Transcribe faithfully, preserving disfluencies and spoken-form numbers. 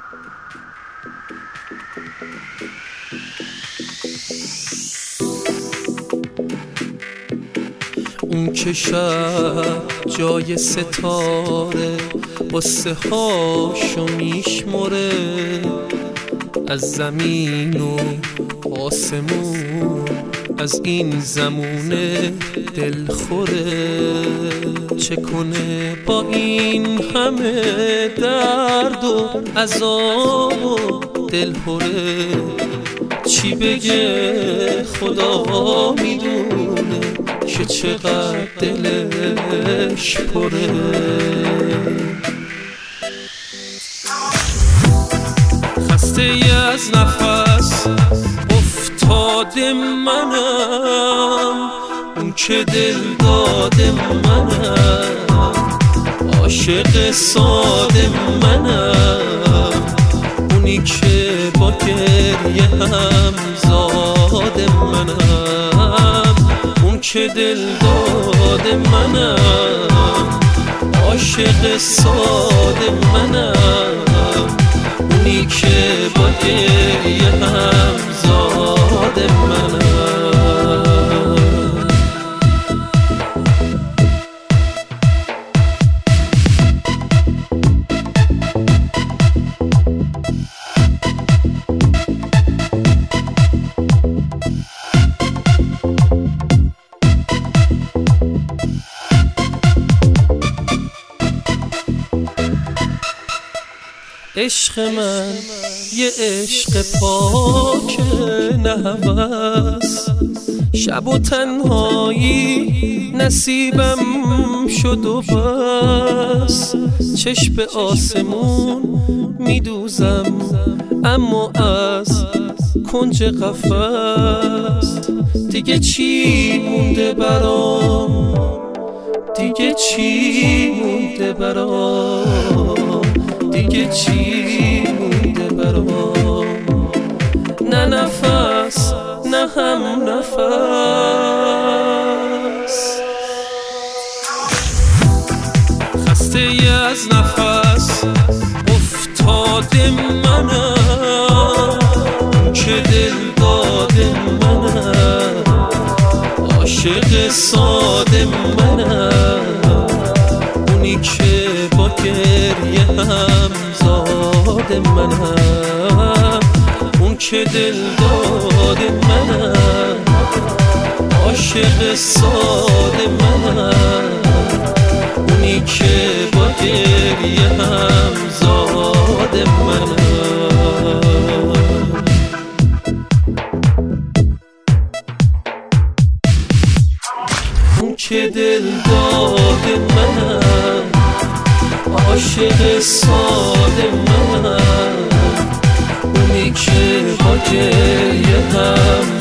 اون که شب جای ستاره قصه هاشو میشمره، از زمین و آسمون از این زمونه دلخوره. چه کنه با این همه درد و عذاب و دلهوره؟ چی بگه خدا میدونه که چقدر دلش پره. خسته ای از نفس افتاده منم، اون که دل داده منم، عاشق ساده منم، اونی که با گریه هم زاده منم، اون که دل داده منم، عاشق ساده منم، اونی که با گریه هم زاده منم. عشق من یه عشق پاک نه هوس، شب و تنهایی نصیبم شد و بس. چشم به آسمون میدوزم اما از کنج قفس، دیگه چی مونده برام، دیگه چی مونده برام، دیگه چی مونده برام؟ نه نفس نه هم نفس. خسته ای از نفس افتاده منم، که دل داده منم، عاشق ساده منم، اونی که با گریه هم زاده منم، اون که دل داده منم، عاشق ساده منم، اونی که با گریه هم زاده منم. اون که دل داده منم، عاشق ساده منم، اونی که با گریه هم